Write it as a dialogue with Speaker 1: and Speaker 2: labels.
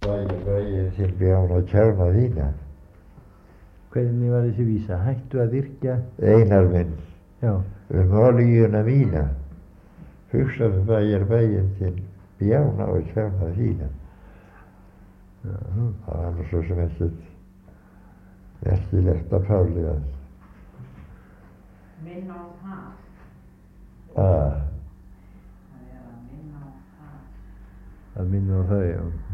Speaker 1: bæir þinn bjána kjána þína.
Speaker 2: Hvernig var þessi vísa? Hættu að yrkja?
Speaker 1: Einar minn,
Speaker 2: Já.
Speaker 1: olíuna mína, hugsaðu bæinn þinn bjána og kjána þína. Það var nú svo sem ekkert merkilegt af Páli að
Speaker 3: minna á það.
Speaker 1: Það
Speaker 3: Það er að minna á það.
Speaker 2: Að minna á það, já.